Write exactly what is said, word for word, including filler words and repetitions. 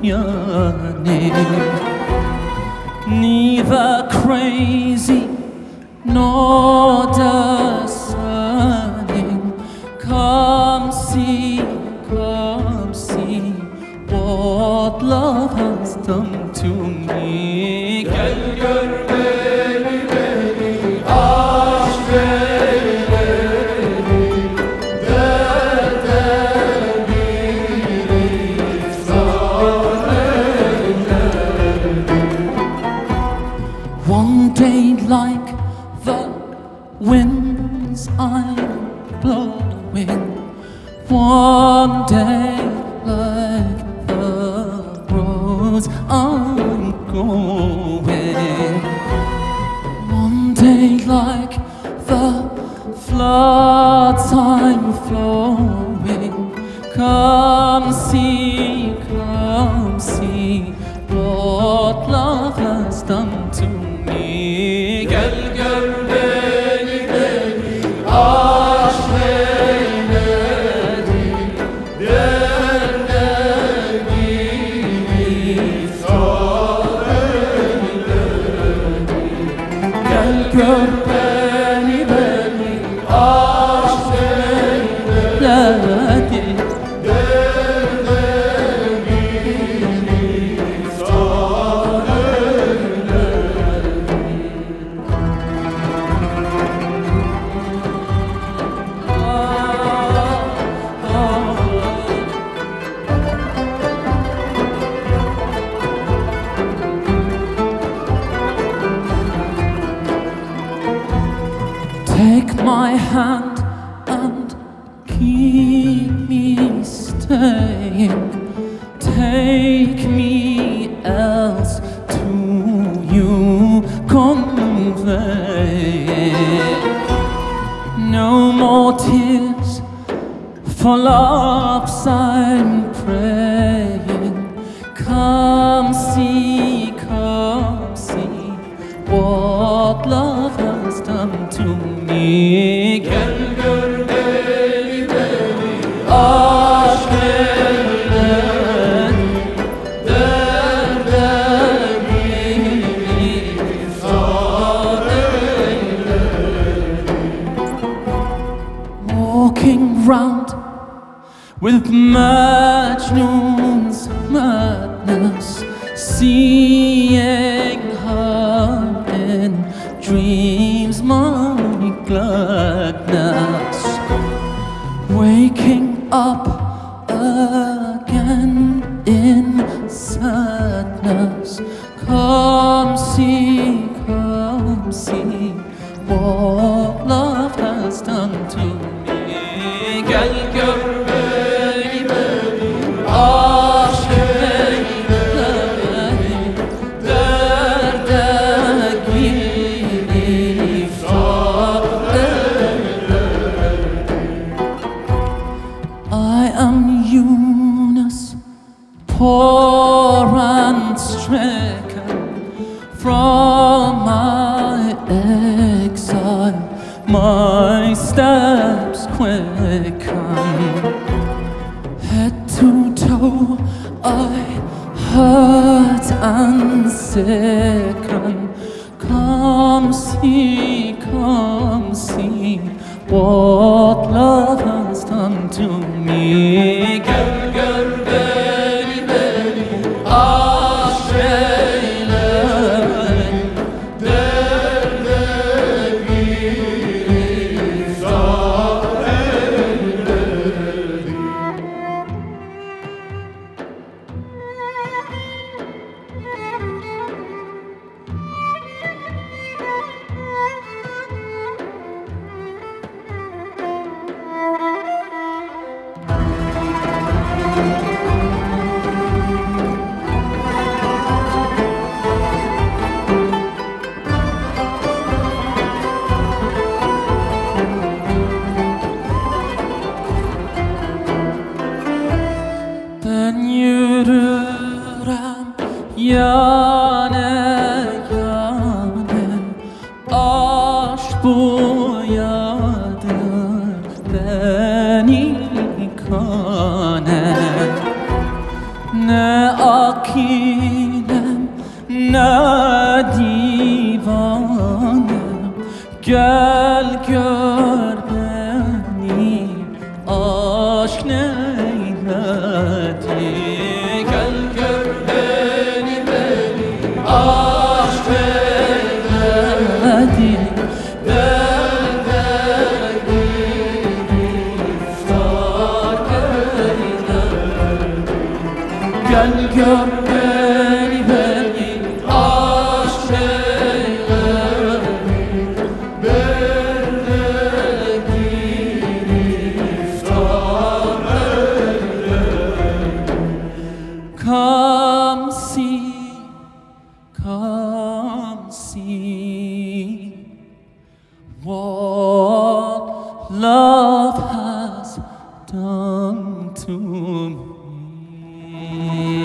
yani. Neither crazy nor discerning. Come see, come see what love has done to me. Gel gör beni, beni, aşk beni, derde bir iftar eyledim. One day like the winds I'm blowing, one day like the roads I'm going, one day like the floods I'm flowing. Come see, come see what love has done to me. Gel gör beni, beni, aşk eyledi, derde iftar eyledi. Gel gör beni, beni, aşk eyledi, derde iftar eyledi. Take my hand and keep me staying. Take me else to you convey. No more tears for loves I'm praying. Come see, come see what love has done to me. Gel gör beni, beni, aşk eyledi, derde bir iftar eyledi. Walking round with Majnun's madness, seeing her in dreams, my gladness. Waking up again in sadness. Come see, come see what love has done to me. Gel gör beni, beni, aşk eyledi, derde iftar eyledi. I am Yunus, poor and stricken from my exile. My steps quicken, head to toe I hurt and sicken. Come see, come see what love has done to me. Gel gör beni, beni, aşk eyledi, derde bir iftar eyledi. Ben yürürüm yane yane, aşk boyadır beni kane. ne akilem ne divanem. Gel gör beni aşk neyledi. Gel gör beni beni aşk neyledi. Gel gör beni beni aşk eyledi. Bende giriftar eyledi. Come see, come see what love has done to me.